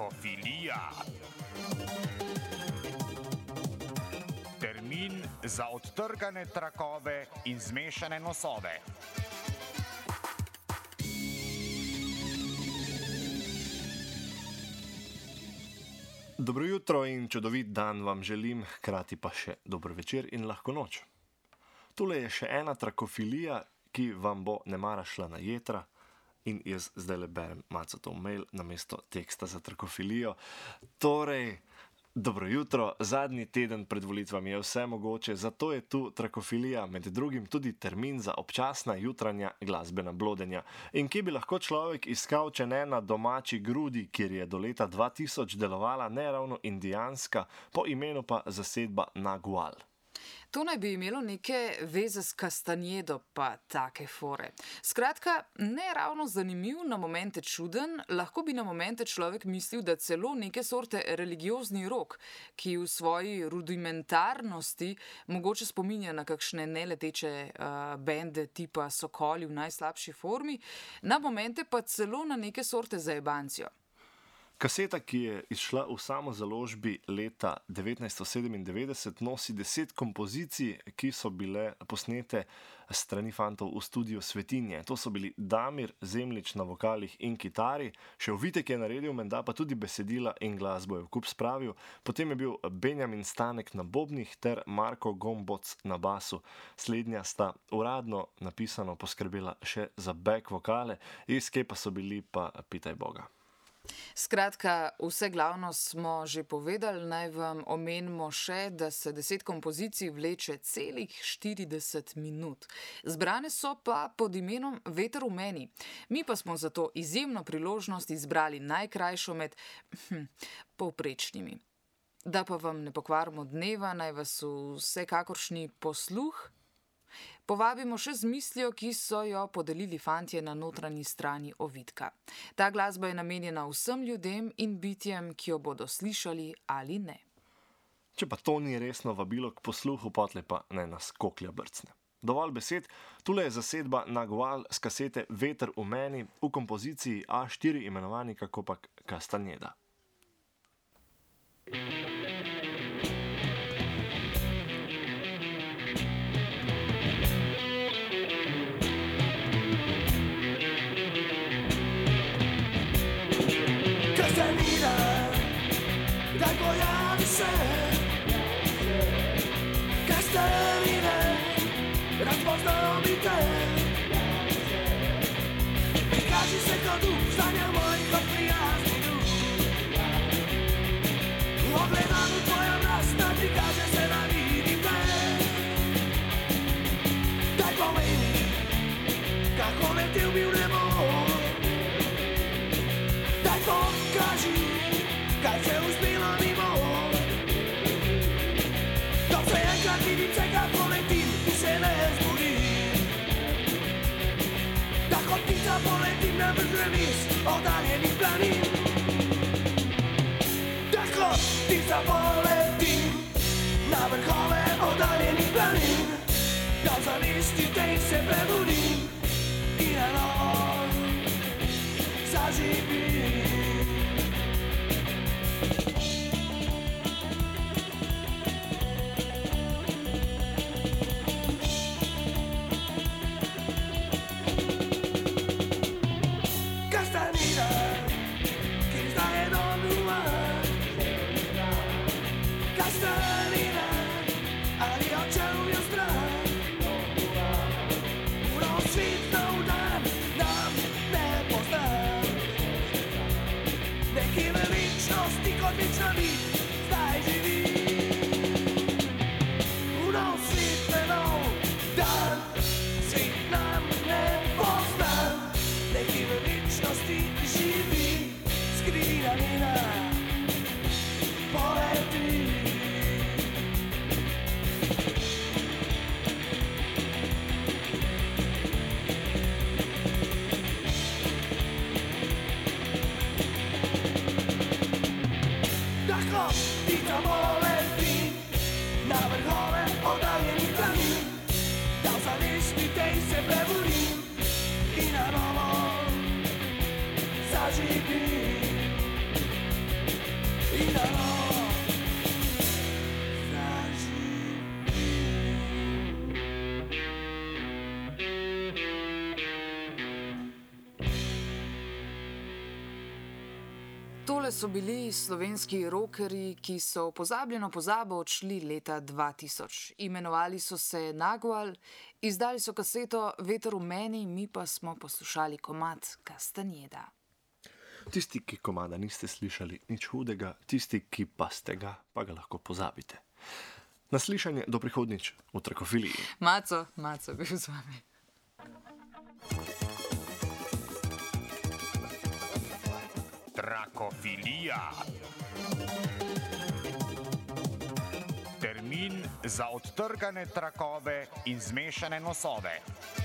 Trakofilija. Termin za odtrgane trakove in zmešane nosove. Dobro jutro in čudovit dan vam želim, hkrati pa še dober večer in lahko noč. Tole je še ena trakofilija, ki vam bo nemara šla na jetra. In jaz zdaj le berem Macetov mail namesto teksta za trakofilijo. Torej, dobro jutro, zadnji teden pred volitvami je vse mogoče, zato je tu trakofilija med drugim tudi termin za občasna jutranja glasbena blodenja. In kje bi lahko človek iskal, če ne na domači Grudi, kjer je do leta 2000 delovala neravno indijanska, po imenu pa zasedba Nagual. To naj bi imelo neke veze s Castanedo pa take fore. Skratka, ne ravno zanimiv, na momente čuden, lahko bi na momente človek mislil, da celo neke sorte religiozni rock, ki v svoji rudimentarnosti mogoče spominja na kakšne neleteče bende tipa Sokoli v najslabši formi, na momente pa celo na neke sorte zajebancijo. Kaseta, ki je izšla v samozaložbi leta 1997, nosi 10 kompozicij, ki so bile posnete strani fantov v studiu Svetinje. To so bili Damir Zemljič na vokalih in kitari, še Vitek je naredil, menda pa tudi besedila in glasbo je v kup spravil, potem je bil Benjamin Stanek na bobnih ter Marko Gomboc na basu. Slednja sta uradno napisano poskrbela še za back vokale, izke pa so bili pa pitaj Boga. Skratka, vse glavno smo že povedali, naj vam omenimo še, da se 10 kompozicij vleče celih 40 minut. Zbrane so pa pod imenom Veter v meni. Mi pa smo za to izjemno priložnost izbrali najkrajšo med povprečnimi. Da pa vam ne pokvarimo dneva, naj vas vsekakoršni posluh povabimo še z mislijo, ki so jo podelili fantje na notranji strani ovitka. Ta glasba je namenjena vsem ljudem in bitjem, ki jo bodo slišali ali ne. Če pa to ni resno vabilo k posluhu, potle pa naj nas koklja brcne. Dovolj besed, tule je zasedba Nagual z kasete Veter v meni v kompoziciji A4 imenovani kakopak Castaneda. Daj pojavi se, Castaneda, razpoznal bi te. Prikaži se kot duh, stanja moj kot prijazni duh. V ogledalu tvoja vrasta, prikaže se da vidim te. Daj pomeni, kako letel bi v nebo. Daj pokaži, kaj se uspelo mimo. To se enkrat vidim, se kako letim in se ne zbudim. Da kot ptica poletim na vrh oddaljenih planin. Da kot ptica poletim na vrhove oddaljenih planin. Da zavistite in se prebudim in na novo zaživim. Tole so bili slovenski rockerji, ki so v pozabljeno pozabo odšli leta 2000. Imenovali so se Nagual, izdali so kaseto Veter v meni, mi pa smo poslušali komad Castaneda. Tisti, ki komada niste slišali, nič hudega, tisti, ki pa ste ga, pa ga lahko pozabite. Naslišanje do prihodnjič v Trakofiliji. Maco bil z vami. Trakofilija. Termin za odtrgane trakove in zmešane nosove.